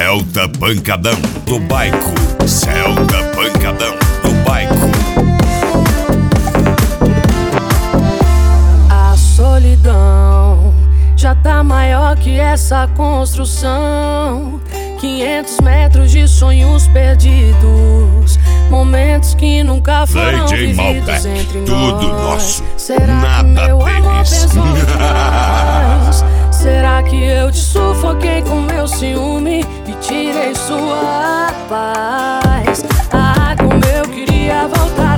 Celta Pancadão do Baico. Celta Pancadão do Baico. A solidão já tá maior que essa construção. 500 metros de sonhos perdidos, momentos que nunca foram DJ vividos Malbec, entre nós. tudo nosso, Será nada que meu amor deles. pesou demais? Será que eu te sufoquei com meu ciúme e tirei sua paz? Ah, como eu queria voltar